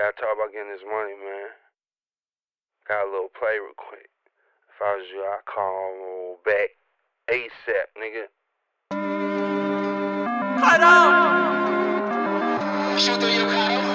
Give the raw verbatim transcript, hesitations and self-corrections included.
gotta talk about getting this money, man. Got a little play real quick. If I was you, I'd call back ASAP, nigga. Cut up! Shoot through your car.